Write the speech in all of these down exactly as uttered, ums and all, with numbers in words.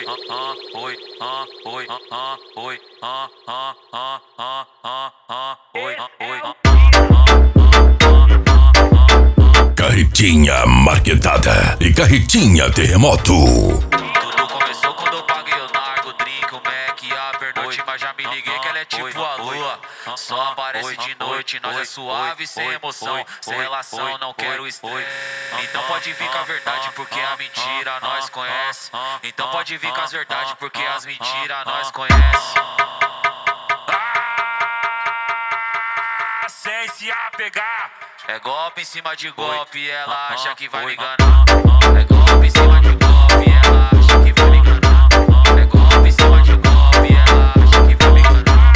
oi, ah, oi, ah, oi, ah, oi, ah, ah, ah, ah, ah, ah, oi, oi. Carretinha marketada e carretinha terremoto. Tudo começou quando eu paguei o narco, drink, o Mac e a pernoite, mas já me liguei que ela é tipo a lua. Só aparece de noite, nós é suave, sem emoção, sem relação, não quero estresse. Então pode vir com a verdade, porque a mentira nós conhece. Então pode vir com as verdades, porque as mentiras nós conhece. Ah, sem se apegar. É golpe em cima de golpe, ela acha que vai me enganar. É golpe em cima de golpe, ela acha que vai me enganar. É golpe em cima de golpe, ela acha que vai me enganar.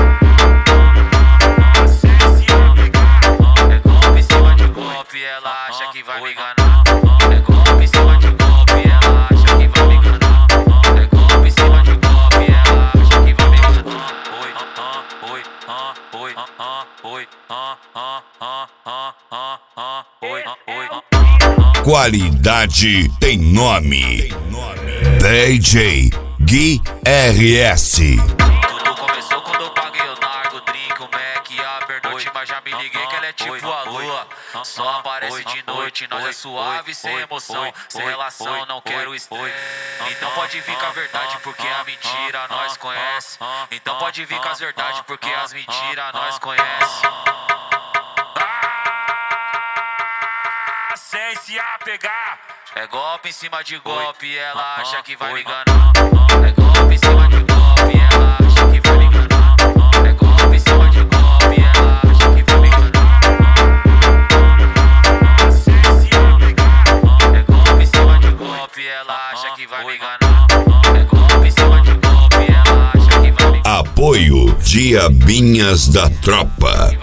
Sem se apegar. É golpe em cima de golpe, ela acha que vai me enganar. É golpe em cima de golpe, ela acha que vai me enganar. É golpe em cima de golpe, ela acha que vai me enganar. Oi, ah, oi, ah, oi, ah, oi, ah, ah, ah, ah, ah, ah, oi, oi. Qualidade tem nome. D J Gui R S. Tudo começou quando eu paguei o narco, drink, o Mac e a pernoite, mas já me liguei que ela é tipo a lua. Só aparece de noite, nós é suave, sem emoção, sem relação, não quero estresse. Então pode vir com a verdade, porque a mentira nós conhece. Então pode vir com as verdades, porque as mentiras nós conhece. Sem se apegar. É golpe em cima de golpe, ela acha que vai me enganar. É golpe em cima de golpe, ela acha que vai me enganar. É golpe em cima de golpe, ela acha que vai me enganar. Sem se apegar. É golpe em cima de golpe, ela acha que vai me enganar. É golpe em cima de golpe, ela acha que vai me enganar. Apoio Diabinhas da Tropa.